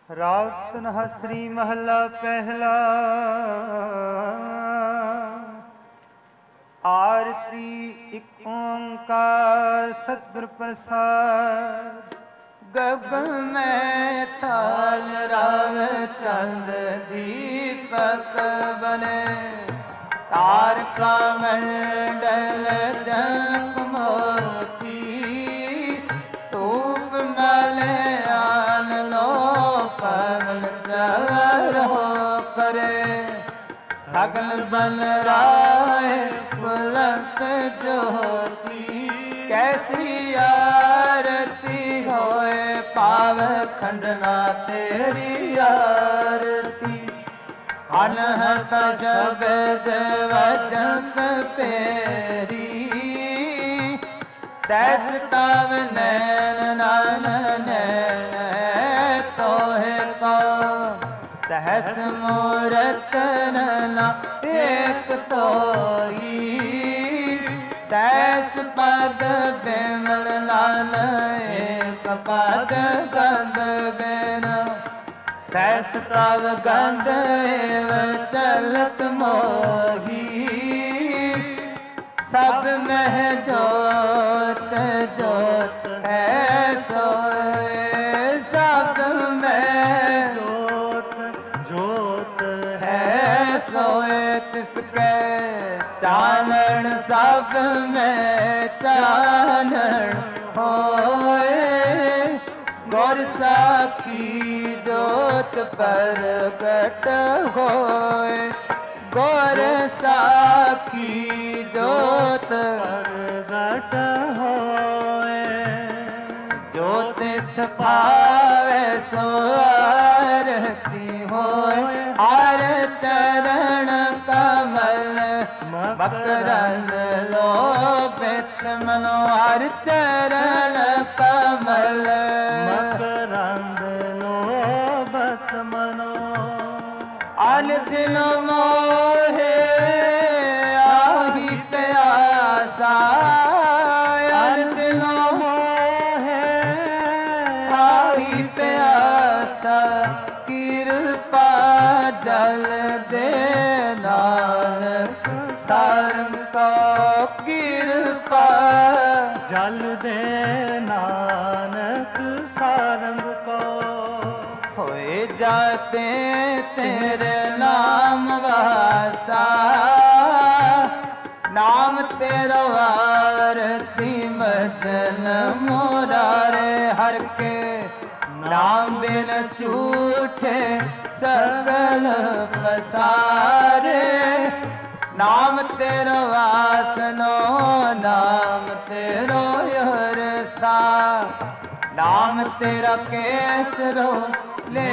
राग तनहसरी महला पहला। आरती एक ओंकार सतगुर प्रसाद। गगन में ताल राव चंद दीपक बने। तारका मंडल जग मोती। तूप मले आन लो पवन चरो करे। सगल बन राय पुलक ज्योति। कैसी आरती होए पाव खंडना तेरी आरती। अनहत शब्द वचन पेरी। सहस तव नैन नान नैन तोहे को। सहस मूरत नैना एक तोई। सहस पद बिमल लाल एक पद गंध बिन। सहस तव गंध एव चलत मोही। सब मह जोत जोत है सोए। सब में जोत जोत है सोए। तिसके चानन सब में चानन होए। गुर साखी जोत प्रगट होए। गुर साखी जोत प्रगट होए। जोत सफावे सो आरती होए। हर चरण कमल मकरंद लोभित मनो। हर चरण कमल मकरंद लोभत मनो। अन दिल मोहे आही प्यासा। अन दिल मोहे आही प्यासा। कृपा जल दे नानक सारंग को। कृपा जल दे नानक सारंग को। होए जाते तेरे नाम वासा। नाम तेरा आरती मजन मुरारे। हर के नाम बिन झूठे सकल पसारे। नाम तेरो वासनो नाम तेरो हर सा। नाम तेरा केसरो ले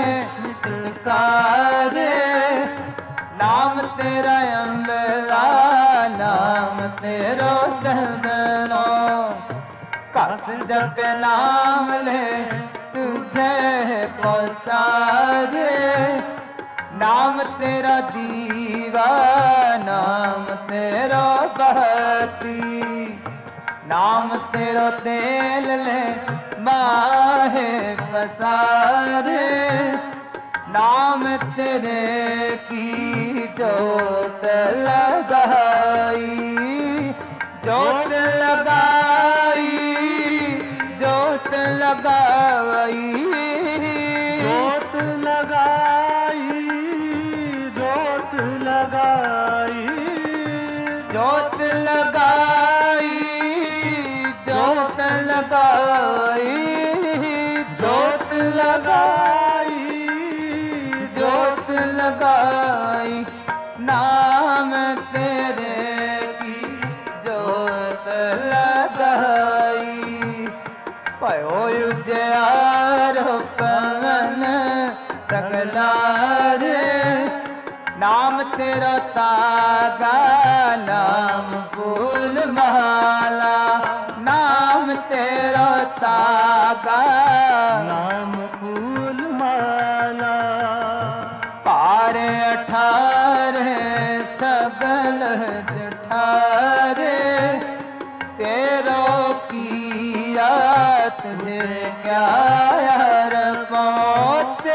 चितकारे। नाम तेरा अम्बला नाम तेरो चंदनो। कस जप नाम ले तुझे पहुँचारे। नाम तेरा दीवा नाम तेरा बहती। नाम तेरो तेल ले माहे पसारे। नाम तेरे की जोत लगाई। जोत लगाई जोत लगाई। जोत लगाई जोत लगाई। जोत लगाई जोत लगाई। जोत लगाई जोत लगाई। नाम तेरे की जोत लगाई। भयो उजियारो पवन सगलारे। नाम तेरा तागा नाम फूल माला। नाम तेरा तागा नाम फूल माला। पार अठारे सगल जठारे। तेरो किया तुझे क्या यार पो।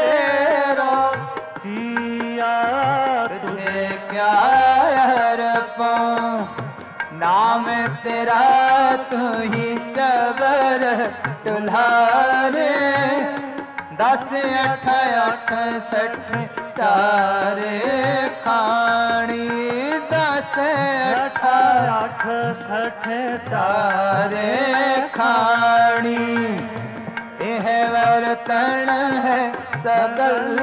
तेरा तू ही चबर टुल्हारे 10 8 68 चारे खानी 10 8 68 चारे खानी यह वर्तन है सगल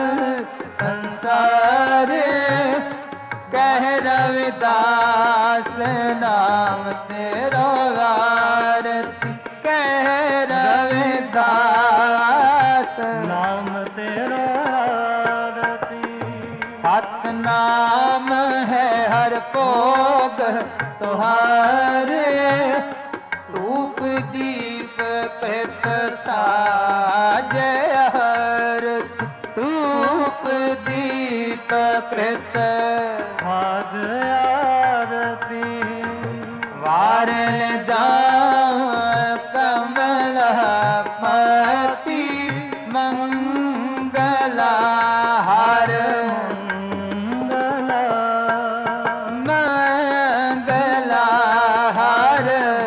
संसार कह रविदास नाम तेरो आरती कह रविदास नाम तेरो आरती सतनाम है हर भोग तुहारे धूप दीप कृत साज हर धूप दीप कृत साज आरती वारन जाम कमल पति मंगला हर मंगला मंगला हर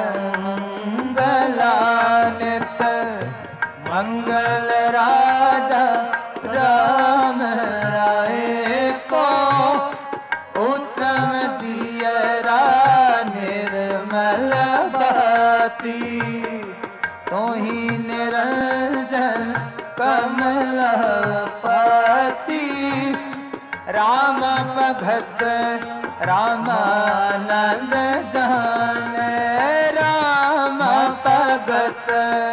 मंगला नित मंगल राजा राम राय को उत्तम दियरा निर्मल भाती तो ही निरंजन कमल पति राम भगत रामानंद जान राम भगत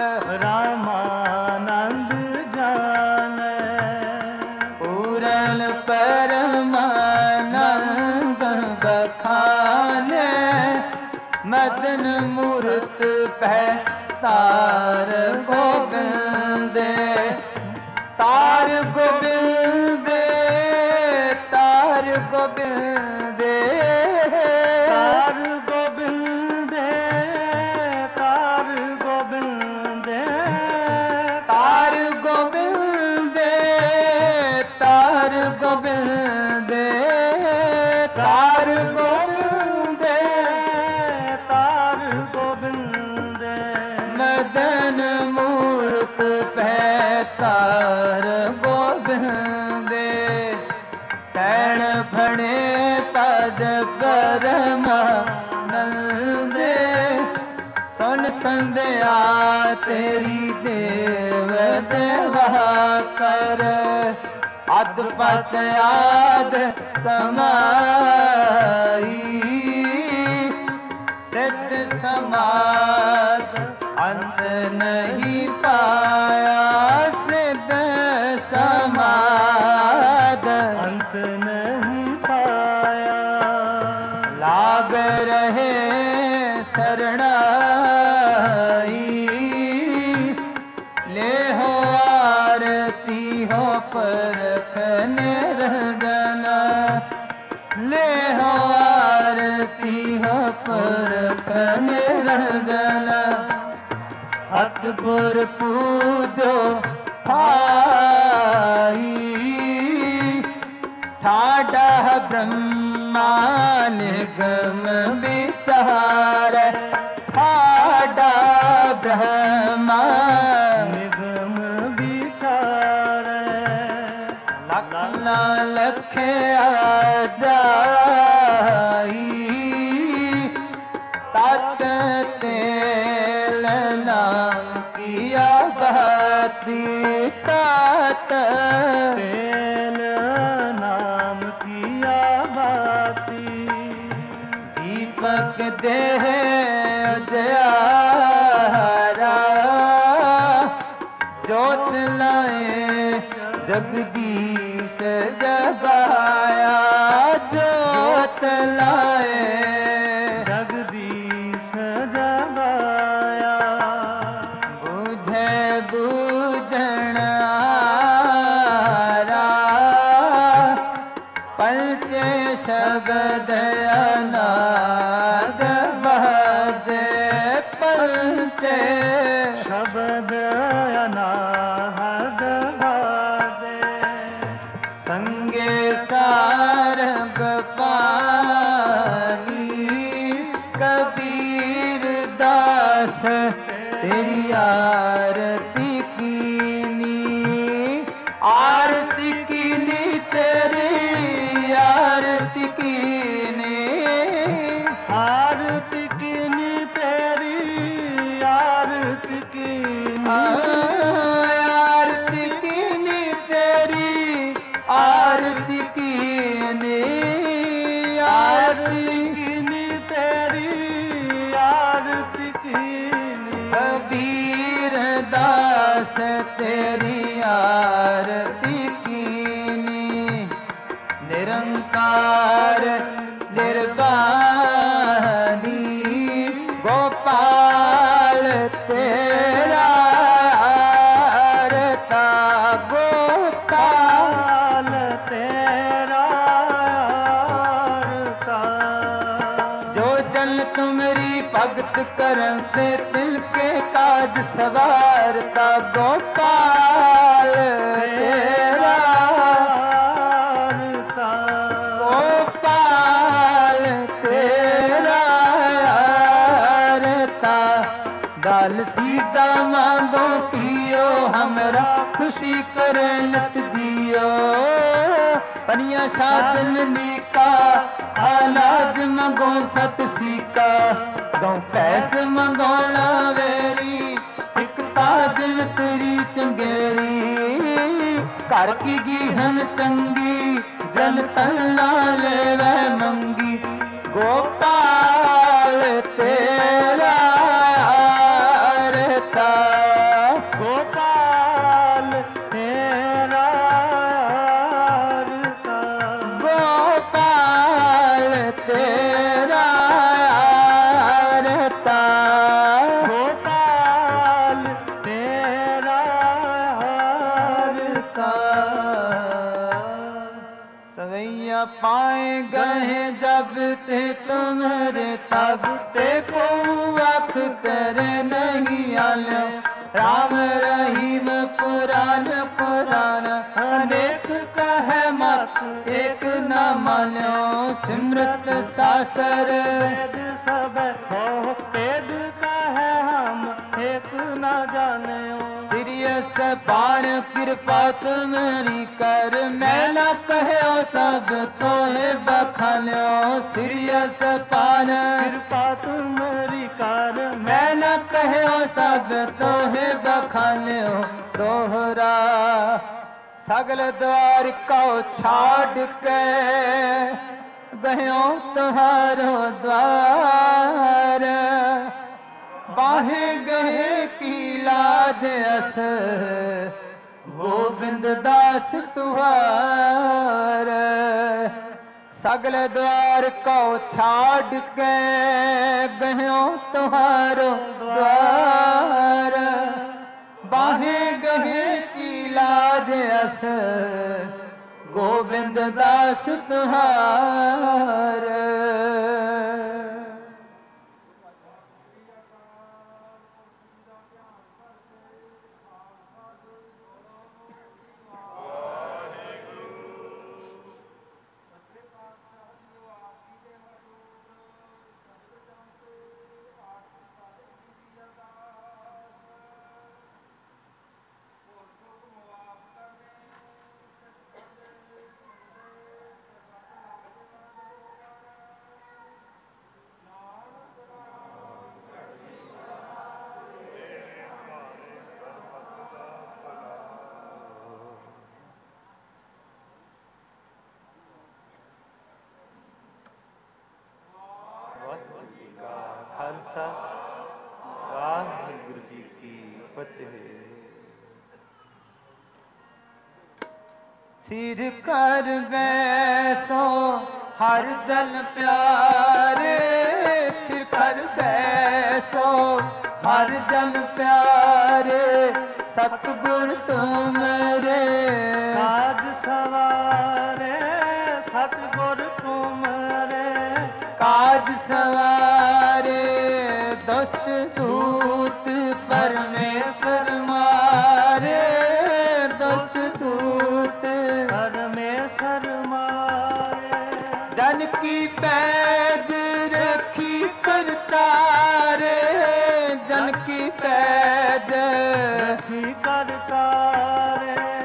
रामानंद जान पूरन परमानंद बखाने मदन मूर्त पै तार गोबिंद तार गोबिंद तार गोबिंद तार गोबिंद तार गोबिंद तार गोबिंद तार गोबिंद तार गोबिंद तार गोबिंद मदन मूर्त पै तार गोबिंद सैण फणे पद परमानंद सुन संध्या तेरी देव देवा कर अद पत आद समाई सिद्ध समाद अंत नहीं पाया सिद्ध समाद अंत नहीं पाया लाग रहे शरणाई ले हो आरती हो परख निर्जना ले हो आरती हो परख निर्जना सतगुर पूजो भाई ठाडा ब्रह्मा निगम विचार ठाडा ब्रह्मा निगम विचार लख लख आजाई तत तेल नाम किया भाती तत तेल नाम किया भाती दीपक देह उजियारा जोत लाए जगदीश जगाया जोत लाए जगदीश जगाया बुझे बूझणारा पंचे शब्द अनाद बाजे पंचे शब्द अनाद बाजे संगे सारंग पानी आरती कीनी तेरी आरती कीनी आरती कीनी तेरी आरती कीनी आरती कीनी तेरी आरती कीनी आरती कीनी तेरी आरती कीनी कबीर दास तेरी आरती कीनी निरंकार निर्वाणी गोपाल तेरा आरता गोपाल तेरा आरता जो जल तुमरी भगत करते तिल के काज सवारता गोपाल तेरा आरता गोपाल तेरा आरता दाल सीधा मांगो पियो हमरा खुशी करे लत जियो पनिया शादल नीका आलाज मंगो सत सीका गौ पैस मंगो लावेरी एक ताज तेरी चंगेरी घर की गीहन चंगी जल तला ले वह मंगी गोपाल तेरा आरता गोपाल तेरा आरता गोपाल तेरा आरता गोपाल तेरा आरता सवैया पाए गए जब ते तुम्हारे तब ते को वख करे नहीं आलो राम रहीम पुराण पुराण अनेक कहे मत एक न मानो सिमरत शास्त्र वेद सब हो वेद कहे हम एक न जाने सिरियस पान कृपा तुम्हारी कर मैला कहो सब तोहे बखानो सिरियस पान कृपा तुम्हारी कर मैला कहो सब तोहे बखानो दोहरा सगल द्वार को छाड़ के गयो तुम्हारो द्वार बाहे गए की लाज अस गोविंद दास तुहार सगल द्वार को छाड़ के गयो तुम्हारो द्वार बाहे गए की लाज अस गोविंद दास तुहार खालसा वाहिगुरु जी की फतेह। सिर कर बैसो हर जन प्यारे सिर कर बैसो हर जन प्यारे सतगुर तुमरे काज सवारे सतगुर तुमरे काज सवारे दुष्ट दूत परमेश्वर मारे दुष्ट दूत परमेश्वर मारे जन की पैज रखी करतारे जन की पैज रखी करतारे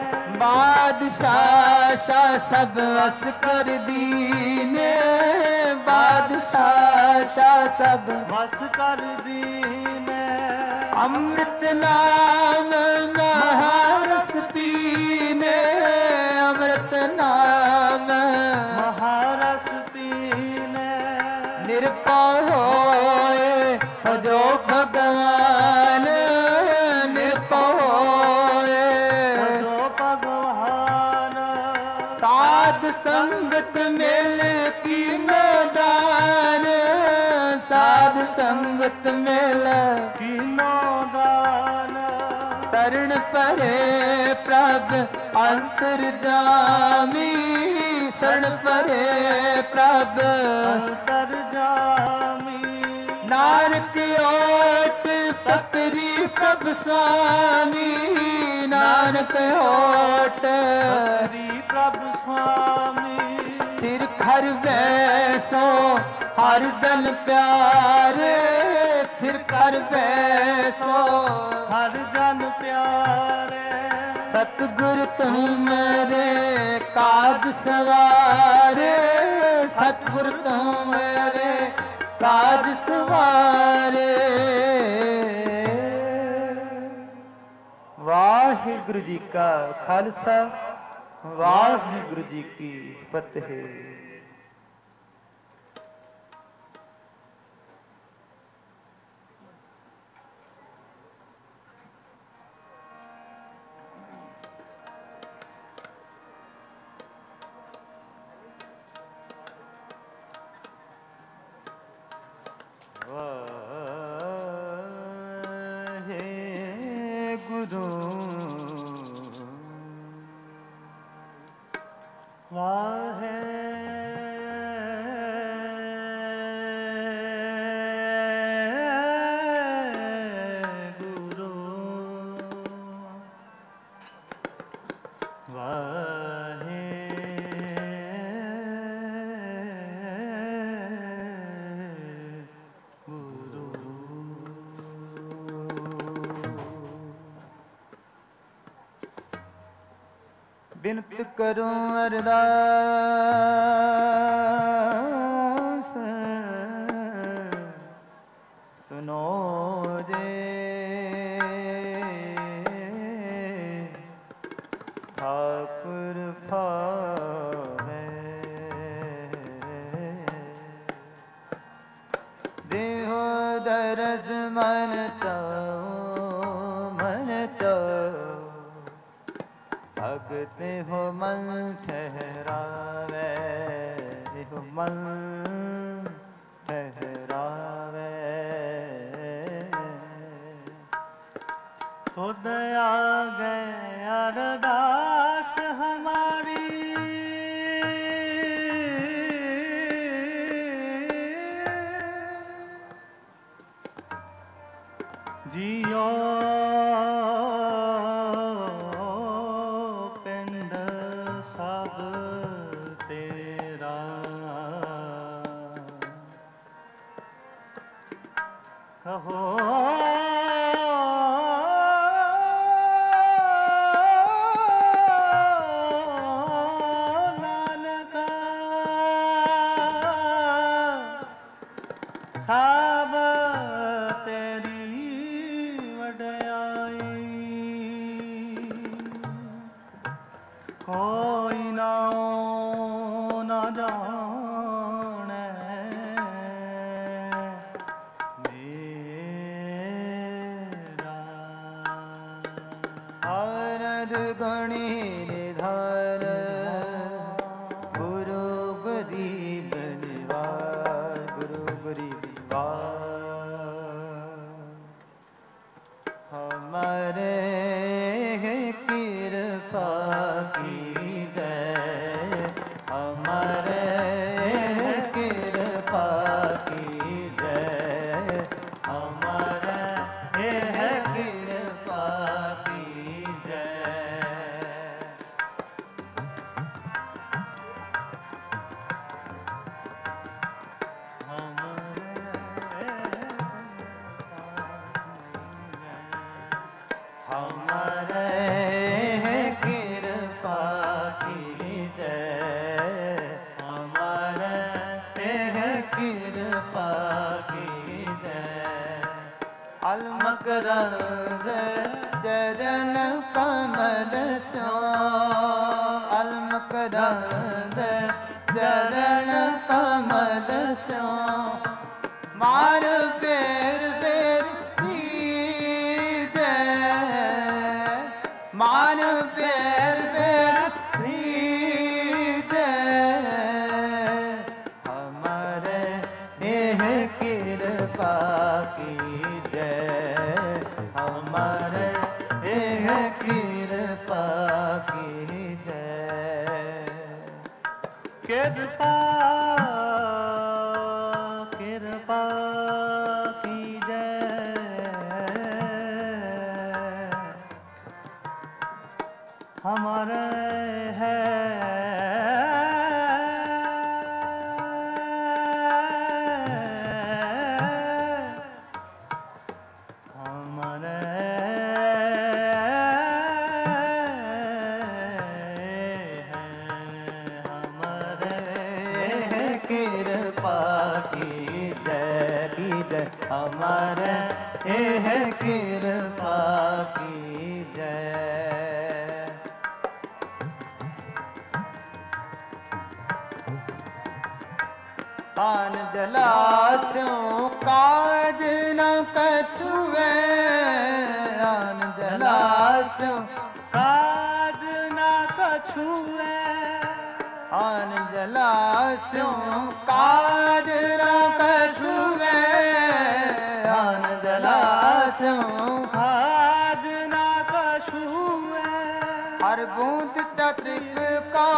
ਬਾਦਸ਼ਾਹ ਸ਼ਾਹ ਸਭ ਵਸ ਕਰ ਦੀਨੇ, ਬਾਦਸ਼ਾਹ ਸ਼ਾਹ ਸਭ ਵਸ ਕਰ ਦੀਨੇ। ਅੰਮ੍ਰਿਤ ਨਾਮ ਮਹਾਰਸ ਪੀਨੇ, ਅੰਮ੍ਰਿਤ ਨਾਮ ਮਹਾਰਸ ਪੀਨੇ। ਨਿਰਭਉ ਹੋਏ ਜੋ ਭਗਵਾਨ, ਨਿਰਭਉ ਹੋਏ ਜੋ ਭਗਵਾਨ। ਸਾਧ ਸੰਗਤ ਮਿਲ ਕੀਨੋ ਦਾਨ, ਸਾਧ ਸੰਗਤ ਮਿਲ ਕੀਨੋ ਦਾਨ। ਸਰਣ ਪਰੇ ਪ੍ਰਭ ਅੰਤਰ ਜਾਮੀ, ਸਰਣ ਪਰੇ ਪ੍ਰਭ ਅੰਤਰ ਜਾਮੀ। ਨਾਨਕ ਓਟ ਪਕਰੀ ਪ੍ਰਭ ਸੁਆਮੀ, ਨਾਨਕ ਓਟ ਹਰੀ ਪ੍ਰਭ ਸੁਆਮੀ। ਫਿਰ ਖਰ ਵੈਸੋ ਹਰ ਜਨ ਪਿਆਰੇ, ਫਿਰ ਖਰ ਵੈਸੋ ਹਰ ਜਨ ਪਿਆਰੇ। ਸਤਿਗੁਰ ਤੁਮਰੇ ਕਾਜ ਸਵਾਰੇ, ਸਤਿਗੁਰ ਤੁਮਰੇ ਕਾਜ ਸਵਾਰੇ। ਵਾਹਿਗੁਰੂ ਜੀ ਕਾ ਖਾਲਸਾ, ਵਾਹਿਗੁਰੂ ਜੀ ਕੀ ਫਤਿਹ। ਬਿਨਤ ਕਰੂੰ ਅਰਦਾਸ, ਸੁਨੋ ਜੇ ਠਾਕੁਰ ਭਾਵੈ। ਦੇਹੋ ਦਰਸ ਮਨ ਚਾਉ, ਮਨ ਚਾਉ ਭਗਤ ਹੋ ਮਨ ਠਹਿਰਾਵੇ, ਹੋ ਮਨ ਠਹਿਰਾਵੇ। ਤੁਧ ਆਗੇ ਅਰਦਾਸ ਹਮਾਰੀ, ਜੀਓ ਪਿੰਡ ਸਭ ਤੇਰਾ। ਕਹੋ ਨਾਨਕਾ ਸਭ ਤੇਰੀ ਵਡਿਆਈ। ਕੋਈ ਨਾਉ ਨਾ ਜਾਣੈ ਮੇਰਾ। ਆਰਦ ਗਣੀ ਨਿਧਾਨ, ਗੁਰੂ ਗਰੀਬ ਨਿਵਾਰ, ਗੁਰੂ ਗਰੀਬ ਨਿਵਾਰ। ਹਮਾਰੇ ਕਿਰਪਾ ਕੀਜੈ, ਹਮਾਰੇ ਕਿਰਪਾ ਕੀਜੈ, ਹਮਾਰੇ ਕਿਰਪਾ ਕੀਜੈ। ਹਮਾਰੇ ਕਿਰਪਾ चरण चरण कमल स्यो मार फेर फेर प्रीते मान फेर फेर प्रीते हमारे एह कृपा कीजे हमारे एह कृपा कीजे कृपा कृपा कीजे हमारे है हमारे कृपा कीजे हमारे एह कृपा कीजे आन जलास्यों काज न कछुए आन जलास्यों काज न कछुए आन जलास्यों काज न कछुए आन जलास्यों काज न कछुए हर बूंद चत्रिक का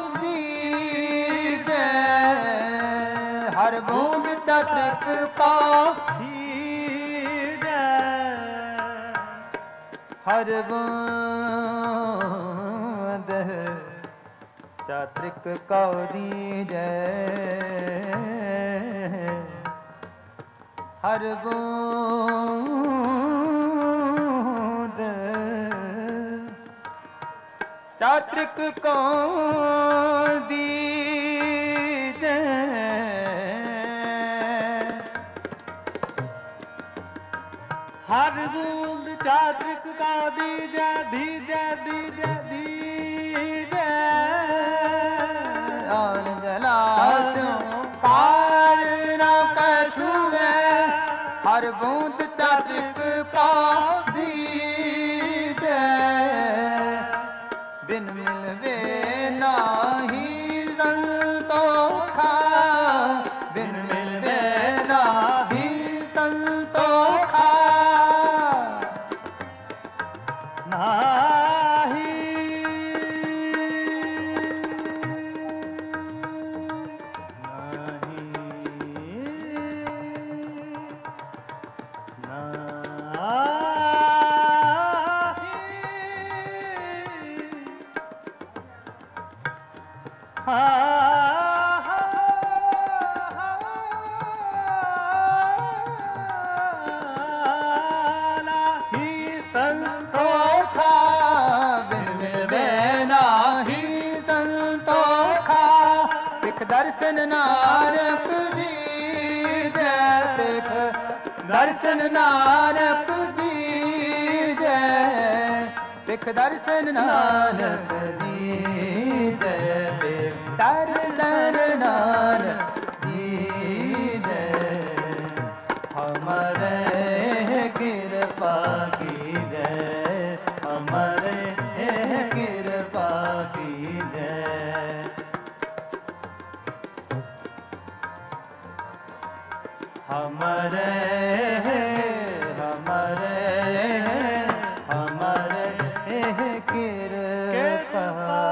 दीजे हर बूंद चत्रिक का हीरे हर बूंद चात्रिक कौदी जय हर बूंद चात्रिक कौदी जय हर बूंद चात्रिक का दीजे दीजे दीजे दीजे और जलास्यों पार न कछुए हर बूंद चात्रिक का दीजे बिन मिलवे नाही संतोखा बिन मिलवे नाही संतोखा नाही संतोखा बिन मिलवे नाही संतोखा पिख दर्शन नानक जी जय पिख दर्शन नानक जी जय पिख दर्शन नानक जी जय पिख दर्शन नानक जी जय हमारे कृपा की जय हमारे कृपा की जय हमारे हमारे हमारे कृपा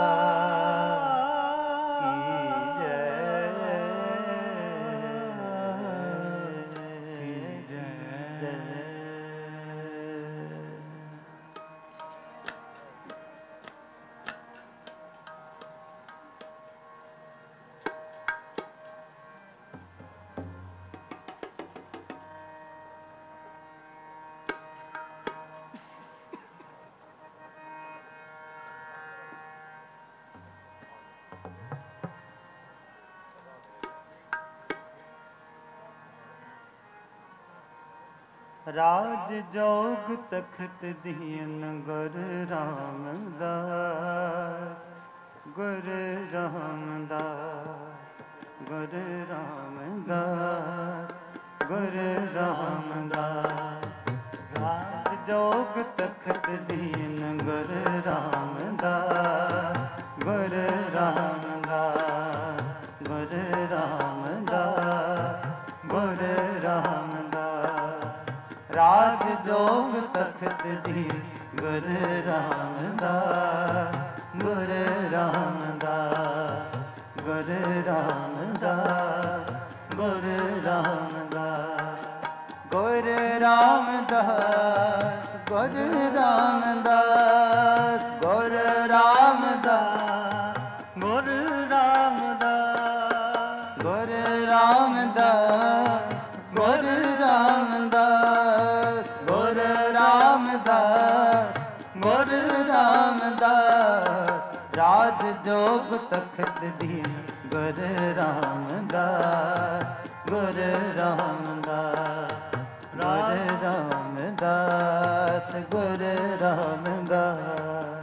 राज जोग तखत दीन गुर रामदास गुर ਰਾਮਦਾਸ ਗੁਰ ਰਾਮਦਾਸ ਗੁਰ ਰਾਮਦਾਸ ਗੁਰ ਰਾਮਦਾਸ ਗੁਰ ਰਾਮਦਾਸ ਗੁਰ ਰਾਮਦਾਸ ਗੁਰ ਰਾਮਦਾਸ ਗੁਰ ਰਾਮਦਾਸ ਗੁਰ ਰਾਮਦਾਸ ਗੁਰ ਰਾਮਦਾਸ ਗੁਰ ਰਾਮਦਾਸ ਰਾਜ ਜੋਗ ਤਖਤ ਦੀਨ ਗੁਰ ਰਾਮਦਾਸ ਗੁਰ ਰਾਮਦਾਸ ਗੁਰ ਰਾਮਦਾਸ ਗੁਰ ਰਾਮਦਾਸ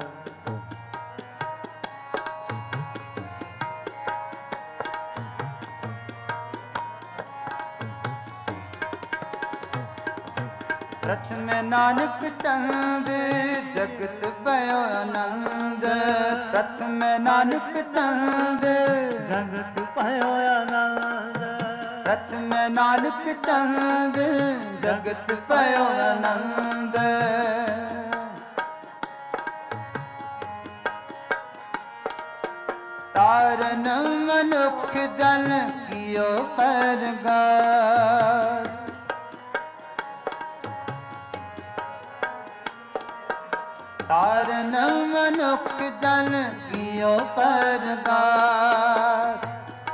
प्रथम नानक चंद जगत भयो आनंद प्रथम नानक चंद जगत भयो आनंद प्रथम नानक चंद जगत भयो आनंद तारन मनुख जन कियो परगास तारन मनुख जन कियो परगास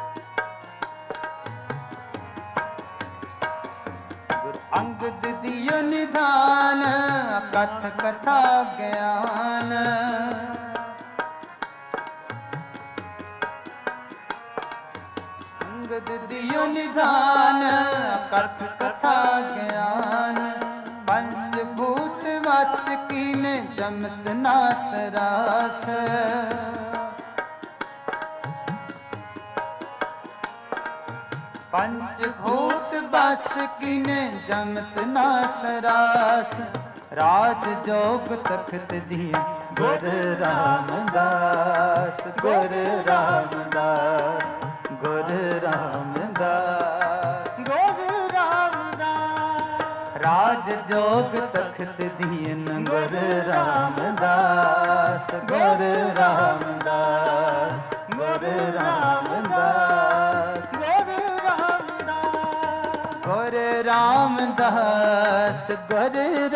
अंगद दियो निधान कथ कथा ज्ञान अंगद दियो निधान कथ कथा ज्ञान पंचभूत वाच कीन जमत नाथ रास पंचभूत बस कीन जमत नाथ रास राज जोग तखत दिए गुर रामदास गुर रामदास गुर रामदास गुर रामदास राज जोग तखत दीन गुर रामदास गुर रामदास गुर रामदास गुर रामदास गुर रामदास गुर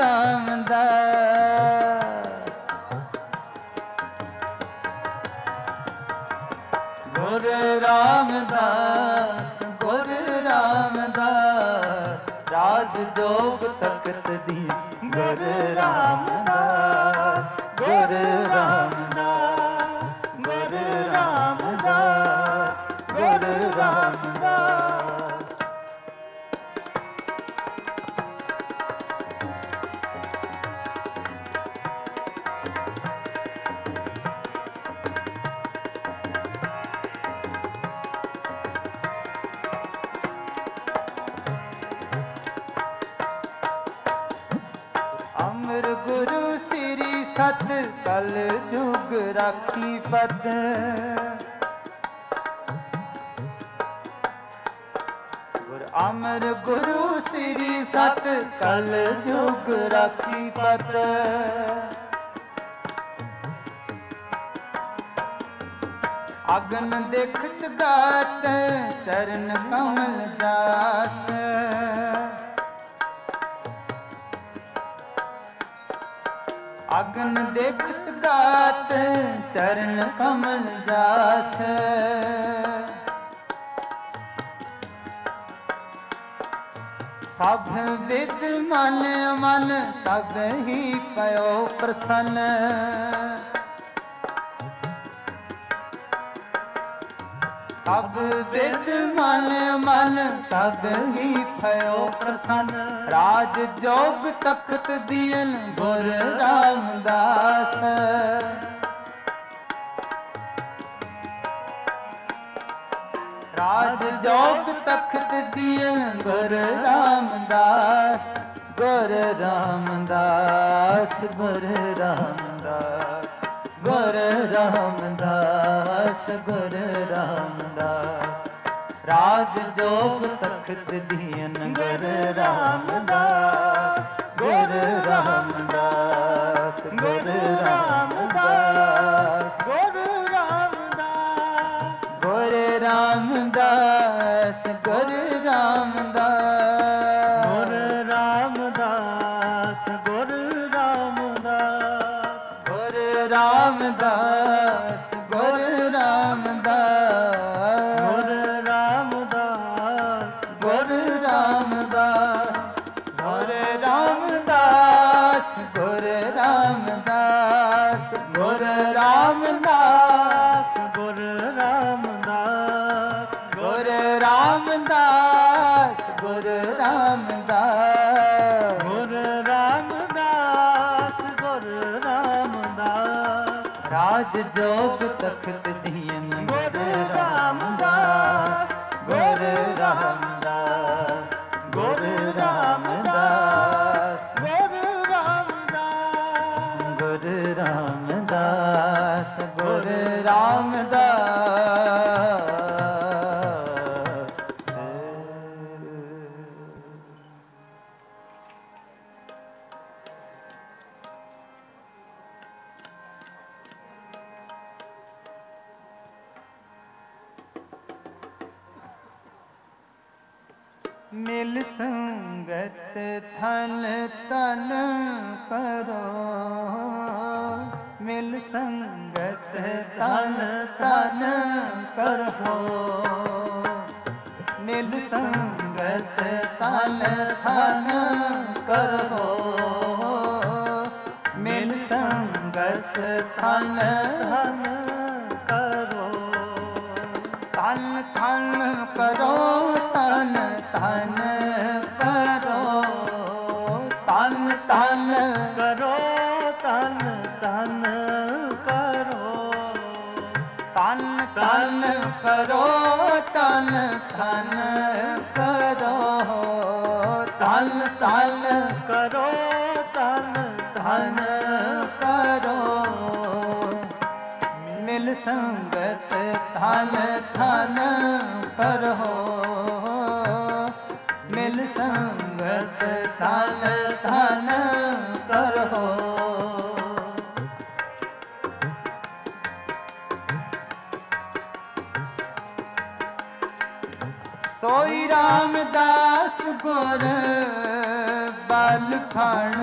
रामदास गुर रामदास गुर रामदास राज जोग तखत दी गुर रामदास गुर रामदास गुर रामदास गुर रामदास अमर गुरु श्री सत कल जुग राखी पत अमर गुरु श्री सत कल जुग राखी पत अगन देखत गात चरण कमल जास अगन देखत गात चरण कमल जास सब विद मन मन सब ही कयो प्रसन्न सब विद मन मन सब ही भयो प्रसन्न राज जोग तखत दियन गुर रामदास राज जोग तखत दियन गुर रामदास गुर रामदास गुर रामदास गुर रामदास गुर रामदास राज जोग तखत दियन गुर रामदास गुर रामदास गुर रामदास गुर रामदास ਗੁਰ ਰਾਮਦਾਸ ਗੁਰ ਰਾਮਦਾਸ ਗੁਰ ਰਾਮਦਾਸ ਗੁਰ ਰਾਮਦਾਸ ਗੁਰ ਰਾਮਦਾਸ ਗੁਰ ਰਾਮਦਾਸ ਗੁਰ ਰਾਮਦਾਸ ਗੁਰ ਰਾਮਦਾਸ ਗੁਰ ਰਾਮਦਾਸ ਗੁਰ ਰਾਮਦਾਸ ਗੁਰ ਗੁਰ ਰਾਮਦਾਸ ਗੁਰ ਰਾਮਦਾਸ ਗੁਰ ਰਾਮਦਾਸ ਗੁਰ ਰਾਮਦਾਸ ਰਾਜ ਜੋਗ ਤਖਤ ਦੀਨ ਗੁਰ ਰਾਮਦਾਸ ਗੁਰ ਰਾਮਦਾਸ ਗੁਰ ਰਾਮਦਾਸ ਗੁਰ ਗੁਰ ਰਾਮਦਾਸ ਰਾਮਦਾਸ ਗੁਰ ਰਾਮਦਾਸ ਮਿਲ ਸੰਗਤ ਥਨ ਤਨ ਕਰੋ ਮਿਲ ਸੰਗਤ ਤਨ ਤਨ ਕਰੋ ਮਿਲ ਸੰਗਤ ਤਨ ਤਨ ਕਰੋ ਮਿਲ ਸੰਗਤ ਤਨ ਧਨ ਕਰੋ ਤਨ ਤਨ ਕਰੋ ਤਨ ਤਨ ਕਰੋ ਤਨ ਤਨ ਕਰੋ ਤਨ ਤਨ ਕਰੋ ਤਨ ਤਨ ਕਰੋ ਤਨ ਤਨ ਕਰੋ ਤਨ ਤਨ ਕਰੋ ਤਨ ਧਨ ਕਰੋ ਮਿਲ ਸੰਗਤ ਧਨ ਧਨ ਕਰੋ ਮਿਲ ਸੰਗਤ ਧਨ ਧਨ ਕਰੋ ਸੋਈ ਰਾਮਦਾਸ ਗੁਰ ਬਲ ਫਣ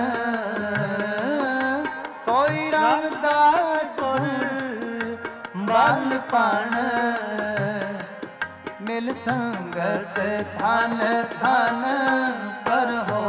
ਸੋਈ ਰਾਮਦਾਸ ਗੁਰ ਬਲ ਫਣ ਮਿਲ ਸੰਗਤ ਧਨ ਧਨ ਕਰੋ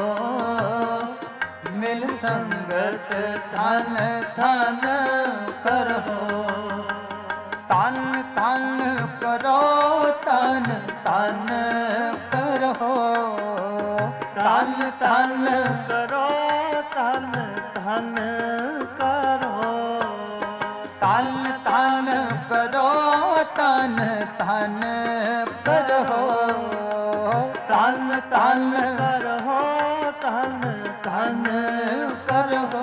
ਮਿਲ ਸੰਗਤ ਧਨ ਧਨ ਕਰੋ ਤਨ ਤਨ ਕਰੋ ਤਨ ਤਨ ਕਰੋ ਤਨ ਤਨ ਕਰੋ ਤਨ ਧਨ ਕਰੋ ਤਨ ਤਨ ਕਰੋ ਤਨ ਤਨ ਕਰੋ ਤਨ ਤਨ ਕਰੋ ਤਨ ਤਨ ਕਰੋ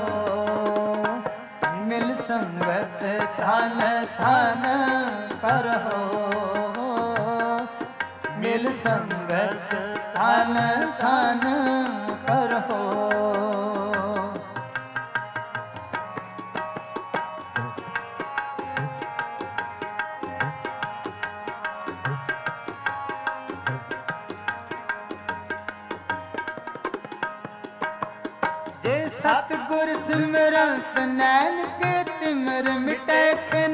ਮਿਲ ਸੰਗਤ ਧਨ ਧਨ ਕਰੋ ਮਿਲ ਸੰਗਤ ਧਨ ਧਨ ਕਰੋ ਜੇ ਸਤਿਗੁਰ ਸਿਮਰਤ ਨੈਣ ਕੇ ਤਿਮਰ ਮਿਟੈ ਖਿਨ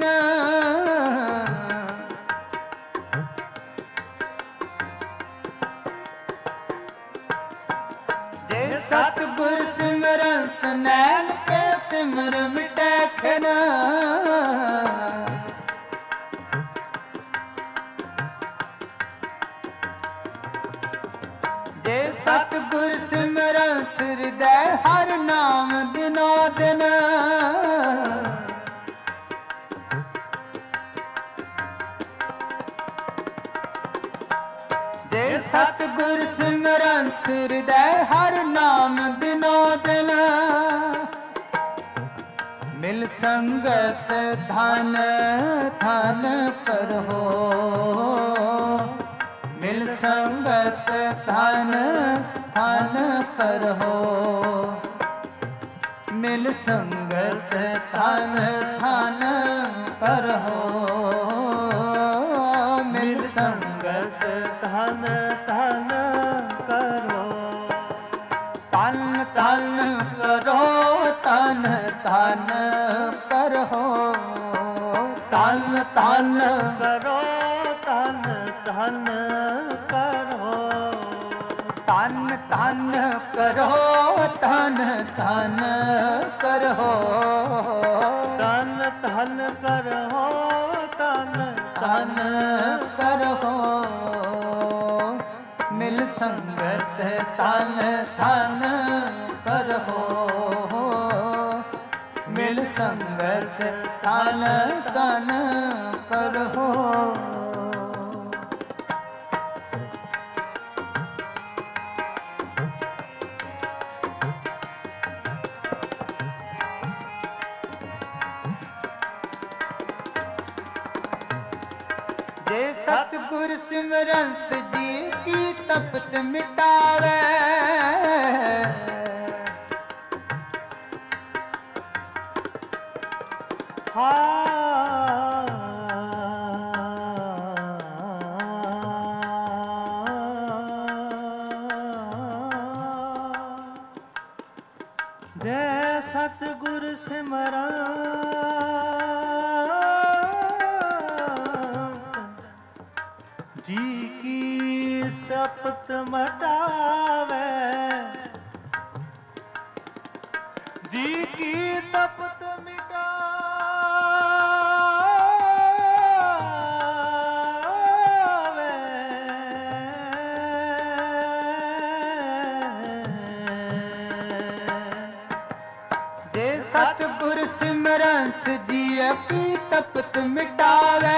ਜੇ ਸਤਿਗੁਰ ਸਿਮਰਤ ਨੈਣ ਕੇ ਤਿਮਰ ਮਿਟੈ ਖਿਨ ਜੇ ਸਤਿਗੁਰ ਸਿਮਰਤ ਹਿਰਦੈ ਹਰ ਨਾਮ ਦਿਨੋ ਦਿਨ ਜੇ ਸਤਿਗੁਰ ਸਿਮਰਤ ਹਿਰਦੈ ਹਰ ਨਾਮ ਦਿਨੋ ਦਿਨ ਮਿਲ ਸੰਗਤ ਧਨ ਧਨ ਕਰੋ ਮਿਲ ਸੰਗਤ ਧਨ ਧਨ ਕਰੋ ਮਿਲ ਸੰਗਤ ਧਨ ਧਨ ਕਰੋ ਮਿਲ ਸੰਗਤ ਤਨ ਤਨ ਕਰੋ, ਤਨ ਤਨ ਕਰੋ, ਤਨ ਤਨ ਕਰੋ, ਤਨ ਤਨ ਕਰੋ, ਤਨ ਤਨ ਕਰੋ, ਤਨ ਤਨ ਕਰੋ, ਤਨ ਤਨ ਕਰੋ, ਮਿਲ ਸੰਗਤ ਤਨ ਤਨ ਕਰੋ, ਮਿਲ ਸੰਗਤ ਤਨ ਤਨ ਕਰੋ। ਜੇ ਸਤਿਗੁਰ ਸਿਮਰੰਤ ਜੀ ਕੀ ਤਪਤ ਮਿਟਾਵੇ, ਜੈ ਸਤਿਗੁਰ ਸਿਮਰਨ ਜੀ ਕੀ ਤਪਤ ਮਟਾਵੇ, ਜੀ ਕੀ ਤਪਤ ਮਿਟਾਵੇ, ਜੇ ਸਤਿਗੁਰ ਸਿਮਰੰਤ ਜੀ ਕੀ ਤਪਤ ਮਿਟਾਵੇ,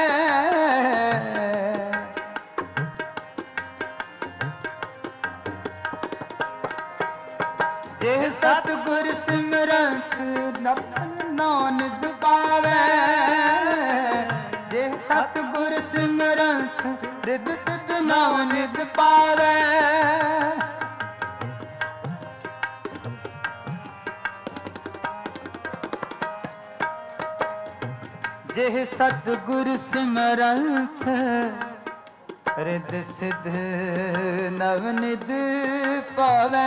ਜੇ ਸਤਿਗੁਰ ਸਿਮਰੰਤ ਨਾਨਕ ਪਾਵੇ, ਜੇ ਸਤਿਗੁਰ ਸਿਮਰੰਤ ਰਿਦ ਸਿਧ ਨਾਨਕ ਪਾਵੇ, ਜੇ ਸਤਿਗੁਰ ਸਿਮਰੰਤ ਰਿਦ ਸਿਧ ਨਵਨਿਧ ਪਾਵੇ,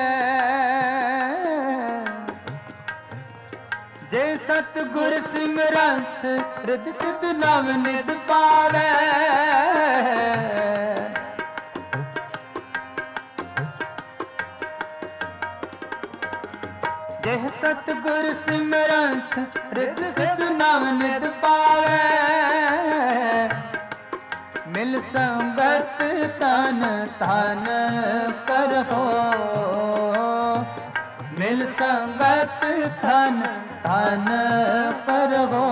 ਜੇ ਸਤਿਗੁਰ ਸਿਮਰੰਤ ਰਿਦ ਸਿਧ ਨਵਨਿਧ ਪਾਵੇ, ਜੇ ਸਤਿਗੁਰ ਸਿਮਰੰਤ ਰਿਦ ਸਿਧ ਨਵਨਿਧ ਪਾਵੇ, ਮਿਲ ਸੰਗਤ ਤਨ ਤਨ ਕਰੋ, ਮਿਲ ਸੰਗਤ ਤਨ ਤਨ ਕਰੋ,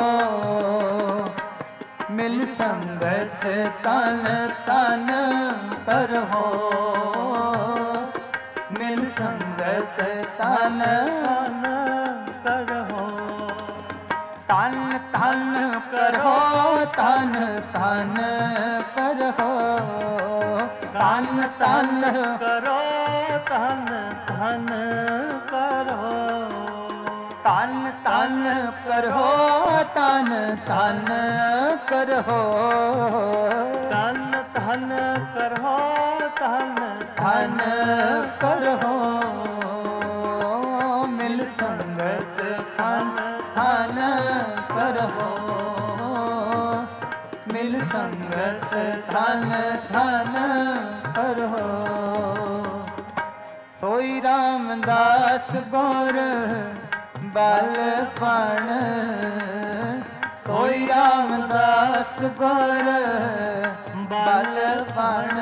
ਮਿਲ ਸੰਗਤ ਤਨ ਤਨ ਕਰੋ, ਮਿਲ ਸੰਗਤ ਤਨ ਕਰੋ, ਤਨ ਤਨ ਕਰੋ, ਤਨ ਤਨ ਕਰੋ, ਤਨ ਤਨ ਕਰੋ, ਤਨ ਤਨ ਕਰੋ, ਤਨ ਤਨ ਕਰੋ, ਤਨ ਤਨ ਕਰੋ, ਤਨ ਤਨ ਕਰੋ, ਤਨ ਤਨ ਕਰੋ, ਮਿਲ ਸੰਗਤ ਤਨ ਤਨ ਕਰੋ, ਮਿਲ ਸੰਗਤ ਤਨ ਤਨ ਕਰੋ। ਸੋਈ ਰਾਮਦਾਸ ਗੁਰ ਬਲ ਫਣ, ਸੋਈ ਰਾਮਦਾਸ ਗੁਰ ਬਲ ਫਣ,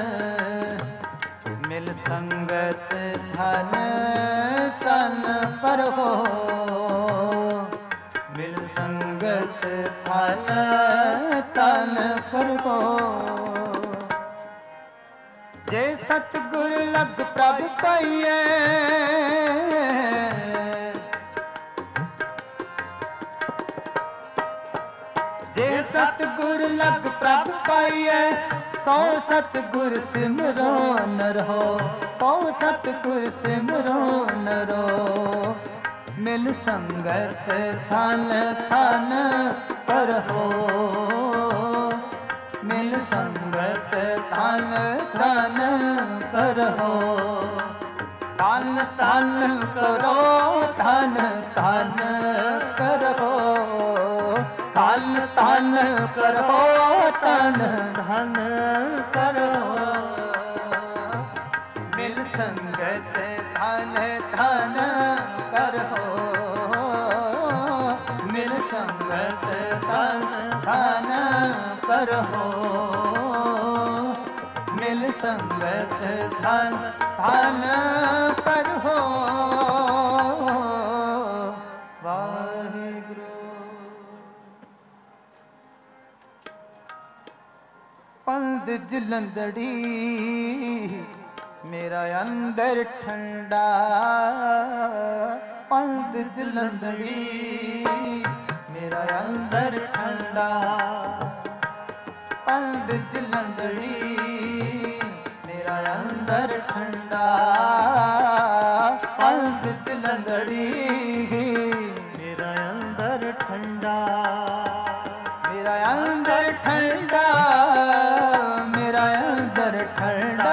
ਮਿਲ ਸੰਗਤ ਧਨ ਤਨ ਕਰੋ, ਮਿਲ ਸੰਗਤ ਧਨ ਤਨ ਕਰੋ। ਜੇ ਸਤਿਗੁਰ ਲਗ ਪ੍ਰਭ ਪਾਈਐ, ਜੇ ਸਤਿਗੁਰ ਲਗ ਪ੍ਰਭ ਪਾਈਐ, ਸੋ ਸਤਿਗੁਰ ਸਿਮਰੋ ਨਰੋ, ਸੋ ਸਤਿਗੁਰ ਸਿਮਰੋ ਨਰੋ, ਮਿਲ ਸੰਗਤ ਥਨ ਥਨ ਕਰੋ, ਮਿਲ ਸੰਗਤ ਤਨ ਤਨ ਕਰੋ, ਤਨ ਤਨ ਕਰੋ, ਧਨ ਧਨ ਕਰੋ, ਧਨ ਧਨ ਕਰੋ, ਧਨ ਧਨ ਕਰੋ। ਮਿਲ ਸੰਗਤ ਧਨ ਧਨ ਕਰੋ, ਮਿਲ ਸੰਗਤ ਧਨ ਧਨ ਕਰੋ, ਮਿਲ ਸੰਗਤ ਧਨ ਧਨ ਕਰੋ। ਵਾਹਿਗੁਰੂ। ਪੰਧ ਜਲੰਧੜੀ ਮੇਰਾ ਅੰਦਰ ਠੰਡਾ, ਪੰਧ ਜਲੰਧੜੀ ਮੇਰਾ ਅੰਦਰ ਠੰਡਾ, ਪੰਧ ਜਲੰਧੜੀ ਮੇਰਾ ਅੰਦਰ ਠੰਡਾ, ਪੰਧ ਜਲੰਧੜੀ ਮੇਰਾ ਅੰਦਰ ਠੰਡਾ, ਮੇਰਾ ਅੰਦਰ ਠੰਡਾ, ਮੇਰਾ ਅੰਦਰ ਠੰਡਾ।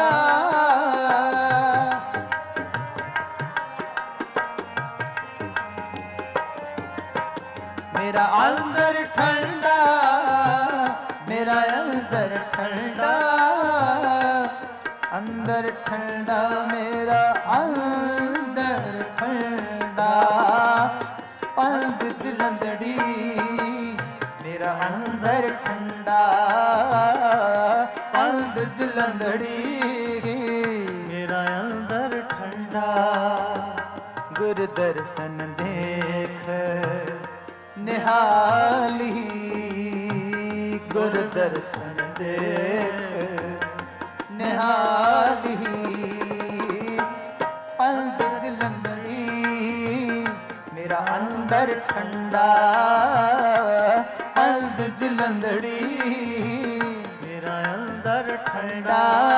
ਮੇਰਾ ਅੰਦਰ ਠੰਡਾ, ਮੇਰਾ ਅੰਦਰ ਠੰਡਾ, ਅੰਦਰ ਠੰਡਾ, ਮੇਰਾ ਅੰਦਰ ਠੰਡਾ। ਪੰਧ ਜਲੰਧੜੀ ਮੇਰਾ ਅੰਦਰ ਠੰਡਾ, ਪੰਧ ਜਲੰਧੜੀ ਮੇਰਾ ਅੰਦਰ ਠੰਡਾ। ਗੁਰ ਦਰਸ਼ਨ ਦੇਖ ਨਿਹਾਲੀ, ਗੁਰ ਦਰਸ਼ਨ ਦੇਖ ਨਿਹਾਲੀ। ਪੰਧ ਜਲੰਧੜੀ ਮੇਰਾ ਅੰਦਰ ਠੰਡਾ, ਪੰਧ ਜਲੰਧੜੀ ਮੇਰਾ ਅੰਦਰ ਠੰਡਾ।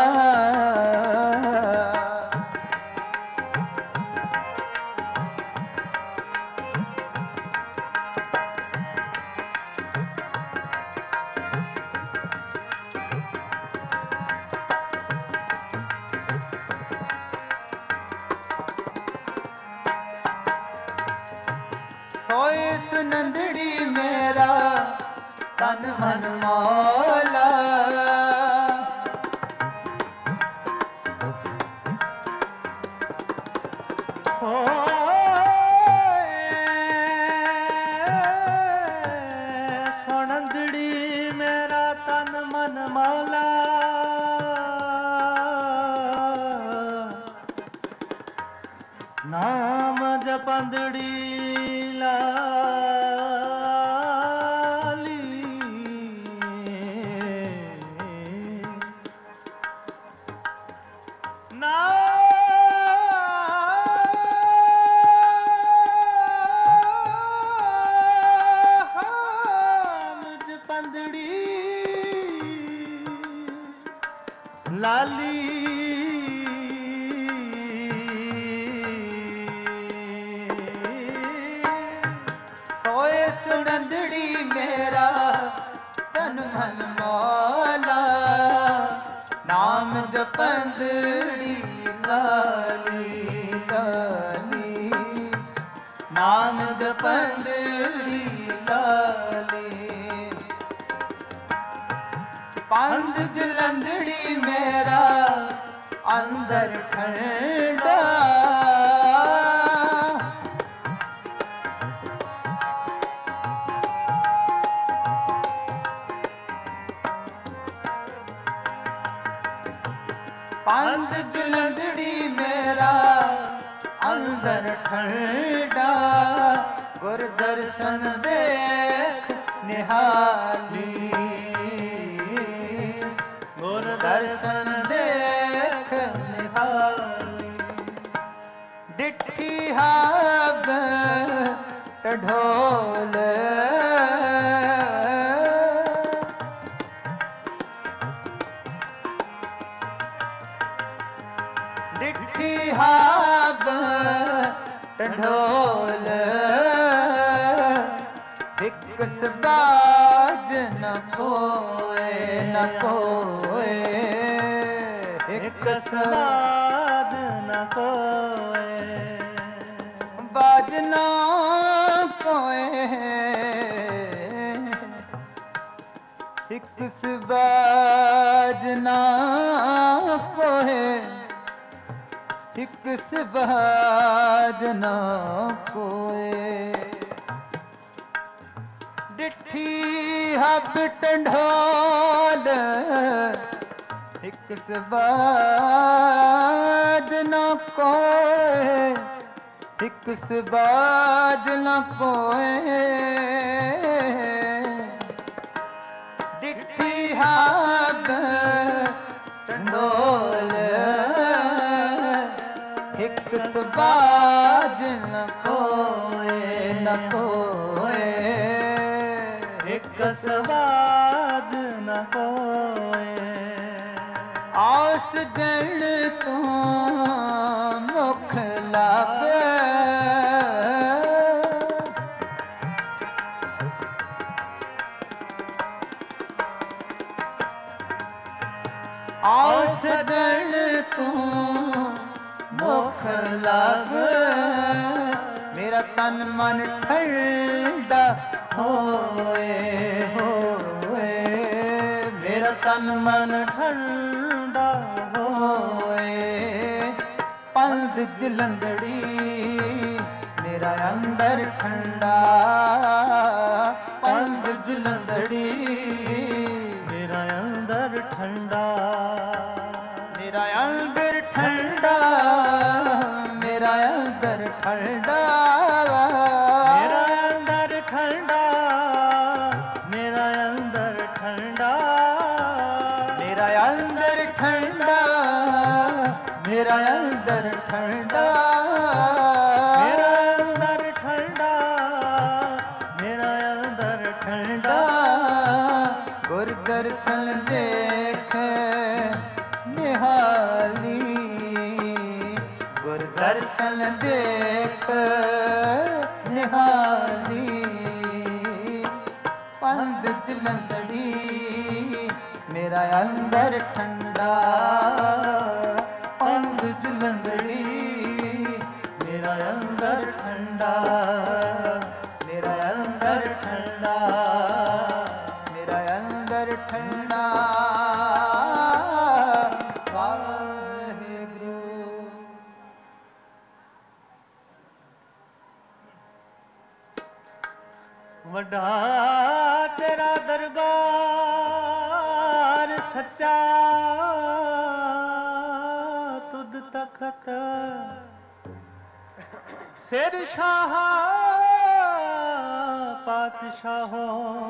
ਸੋਏ ਸੁਨੰਦੜੀ ਮੇਰਾ ਤਨ ਮਨ ਮੌਲਾ, ਸੁਨੰਦੜੀ ਮੇਰਾ ਤਨ ਮਨ ਮੌਲਾ। ਨਾਮ ਜਪੰਦੜੀ ਲਾਲੀ ਸੋਏ ਸੁਨੰਦੜੀ ਮੇਰਾ ਤਨ ਮਨ ਮੌਲਾ, ਨਾਮ ਜਪੰਦੜੀ ਲਾਲੀ ਲਾਲੀ, ਨਾਮ ਜਪੰਦੜੀ ਲਾਲੀ। ਪੰਧ ਜਲੰਧੜੀ ਮੇਰਾ ਅੰਦਰ ਠੰਡਾ, ਪੰਧ ਜਲੰਧੜੀ ਮੇਰਾ ਅੰਦਰ ਠੰਡਾ। ਗੁਰ ਦਰਸ਼ਨ ਦੇਖ ਨਿਹਾਲੀ, ਗੁਰ ਦਰਸ਼ਨ ਦੇਖ ਨਿਹਾਲੀ। ਡਿੱਠੀ ਹਾਬ ਢੋਲ, ਡਿੱਠੀ ਹਾਬ ਢੋਲ, ਇੱਕ ਸਬਾਜ ਨ ਕੋਏ ਨ ਕੋਏ, ਇੱਕ ਸਵਾਦ ਨ ਕੋਏ। ਬਾਜ ਨ ਇੱਕ ਸਵਾਜ ਨਾ ਕੋਏ, ਇੱਕ ਸਵਾਜ ਨਾ ਕੋਏ। ਡਿੱਠੀ ਹੱਬ ਟੰਡੋਲ, ਇੱਕ ਸਵਾਜ ਨਾ ਕੋਏ, ਇੱਕ ਸਵਾਜ ਨਾ ਕੋਏ। ਡਿੱਠੀ ਹੱਬ ਟੰਡੋਲ, ਇੱਕ ਸਵਾਜ ਨ ਕੋਏ, ਨ ਕੋਏ, ਇੱਕ ਸਵਾਜ ਨ ਕੋਏ। ਆਸ ਜਣ ਤੋਂ ਮੁਖ ਲਾਗੇ, ਆਸ ਜਣ ਤੋਂ ਮੁਖ ਲਾਗੇ। ਮੇਰਾ ਤਨ ਮਨ ਠੰਡਾ ਹੋਏ, ਹੋਏ, ਮੇਰਾ ਤਨ ਮਨ ਠੰਡਾ ਹੋਏ। ਪੰਧ ਜਲੰਧੜੀ ਮੇਰਾ ਅੰਦਰ ਠੰਡਾ, ਪੰਧ ਜਲੰਧੜੀ ਮੇਰਾ ਅੰਦਰ ਠੰਡਾ, ਮੇਰਾ ਅੰਦਰ ਠੰਡਾ, ਮੇਰਾ ਅੰਦਰ ਠੰਡਾ, ਮੇਰਾ ਅੰਦਰ ਠੰਡਾ, ਮੇਰਾ ਅੰਦਰ ਠੰਡਾ, ਮੇਰਾ ਅੰਦਰ ਠੰਡਾ, ਮੇਰਾ ਅੰਦਰ ਠੰਡਾ, ਮੇਰਾ ਅੰਦਰ ਠੰਡਾ, ਮੇਰਾ ਅੰਦਰ ਠੰਡਾ। ਗੁਰ ਦਰਸ਼ਨ ਦੇਖ ਨਿਹਾਲੀ, ਗੁਰ ਦਰਸ਼ਨ ਦੇਖ ਨਿਹਾਲੀ। ਪੰਧ ਜਲੰਧੜੀ ਮੇਰਾ ਅੰਦਰ ਠੰਡਾ, ਪੰਧ ਜਲੰਧੜੀ ਮੇਰਾ ਅੰਦਰ ਠੰਡਾ, ਮੇਰਾ ਅੰਦਰ ਠੰਡਾ, ਮੇਰਾ ਅੰਦਰ ਠੰਡਾ। ਵਾਹਿਗੁਰੂ। ਵੱਡਾ ਤੇਰਾ ਦਰਬਾਰ ਸੱਚਾ, ਤੁਧ ਤਖਤ ਸਿਰ ਸ਼ਾਹ ਪਾਤਸ਼ਾਹੋ,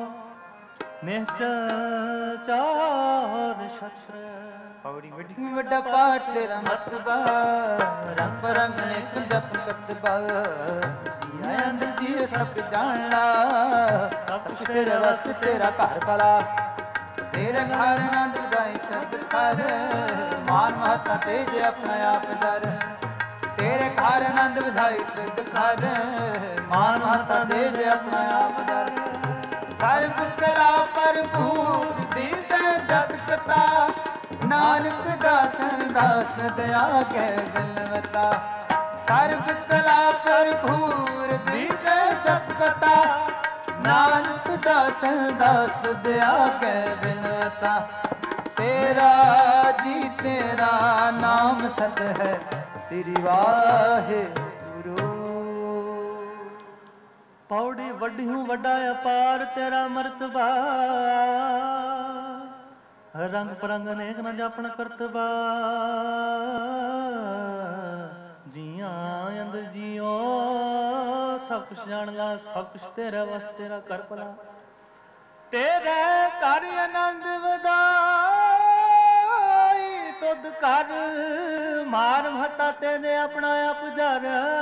ਨਿਹਚਲ ਚਾਰ ਛਤਰ। ਪੌੜੀ ਵੱਡੀ ਵੱਡਾ ਪਾਠ ਤੇਰਾ ਮਤਬਾ, ਰੰਗ ਰੰਗ ਨੇ ਜਪ ਕਤਬਾ। ਜੀਆ ਅੰਦਰ ਜੀ ਸਭ ਜਾਣ ਲਾ, ਸਭ ਕੁਛ ਤੇਰੇ ਵਸ ਤੇਰਾ ਘਰ ਭਲਾ। ਤੇਰੇ ਘਰ ਆਨੰਦ ਵਧਾਈ ਸਰਬ ਕਰ, ਮਾਨ ਮਹਤਾ ਤੇਜ ਆਪਣਾ ਆਪ ਦਰ। ਤੇਰੇ ਘਰ ਆਨੰਦ ਵਧਾਈ ਸਰਬ ਕਰ, ਮਾਨ ਮਹਤਾ ਤੇਜ ਆਪਣਾ ਆਪ ਦਰ। ਸਰਬ ਕਲਾ ਭਰਪੂਰ ਦਿਸੈ ਜਤ ਕਤਾ, ਨਾਨਕ ਦਾਸਨ ਦਾਸ ਦਇਆ ਕੈ ਬਿਨਵਤਾ। ਸਰਬ ਕਲਾ ਭਰਪੂਰ ਦਿਸੈ ਜਤ ਕਤਾ, ਨਾਨਕ ਦਾਸਨ ਦਾਸ ਦਇਆ ਕੈ ਬਿਨਵਤਾ। ਤੇਰਾ ਜੀ ਤੇਰਾ ਨਾਮ ਸਤ ਹੈ, ਸ੍ਰੀ ਵਾਹਿਗੁਰੂ। ਪੌੜੀ ਵੱਡਿਓ ਵੱਡਾ ਅਪਾਰ ਤੇਰਾ ਮਰਤਬਾ, ਰੰਗ ਪਰੰਗ ਅਨੇਕ ਨ ਜਾਪਣ ਕਰਤਬਾ। ਜੀਆਂ ਅੰਦਰ ਜੀਓ ਸਭ ਕੁਛ ਜਾਣਦਾ, ਸਭ ਕੁਛ ਤੇਰਾ ਵਸ ਤੇਰਾ ਕਰ ਭਲਾ। ਤੇਰੇ ਘਰ ਆਨੰਦ ਵਧਾਈ ਤੁਧ ਕਰ, ਮਾਰ ਮਹਤਾ ਤੇਰੇ ਆਪਣਾ ਆਪ ਜਰ।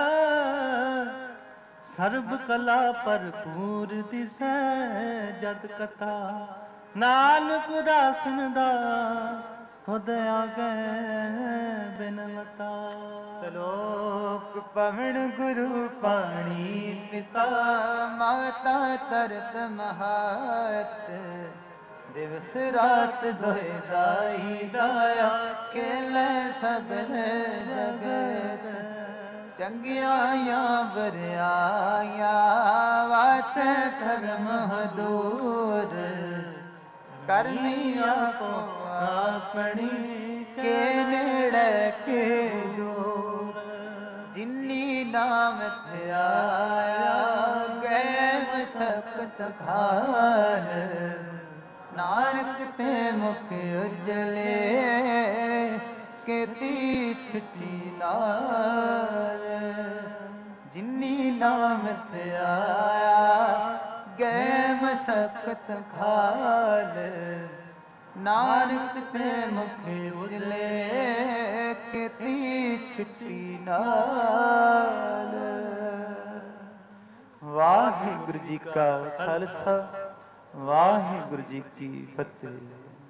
ਸਰਬ ਕਲਾ ਭਰਪੂਰ ਦਿਸੈ ਜਦ ਕਥਾ, ਨਾਨਕ ਦਾਸਨ ਦਾਸ ਤੁਧ ਆਗੇ ਬਿਨਵਤਾ। ਸ਼ਲੋਕ ਪਵਨ ਗੁਰੂ ਪਾਣੀ ਪਿਤਾ, ਮਾਤਾ ਤਰਤ ਮਹਾਤ। ਦਿਵਸ ਰਾਤ ਦੋਇ ਦਾਈ ਦਾਇਆ, ਕੇਲੇ ਸਗਲ ਜਗਤ। ਚੰਗਿਆਈਆਂ ਬਰਿਆਈਆਂ, ਵਾਚੈ ਧਰਮ ਹਦੂਰ। ਕਰਨੀ ਆਪੋ ਆਪਣੀ ਕੇ ਨੇੜੇ ਕੇ ਦੂਰ ਜਿਨੀ ਨਾਮ ਧਿਆਇਆ ਗਏ ਮਸਕਤ ਖਾਲ ਨਾਨਕ ਤੇ ਮੁਖ ਉਜਲੇ ਕੀਤੀ ਛੁੱਟੀ ਨਾਲ ਜਿਨੀ ਨਾਮ ਧਿਆਇਆ ਗਏ ਮਸਕਤ ਖਾਲ ਨਾਨਕ ਤੇ ਮੁਖ ਉਜਲੇ ਕੀਤੀ ਛੁੱਟੀ ਨਾਲ। ਵਾਹਿਗੁਰੂ ਜੀ ਕਾ ਖਾਲਸਾ ਵਾਹਿਗੁਰੂ ਜੀ ਕੀ ਫਤਿਹ।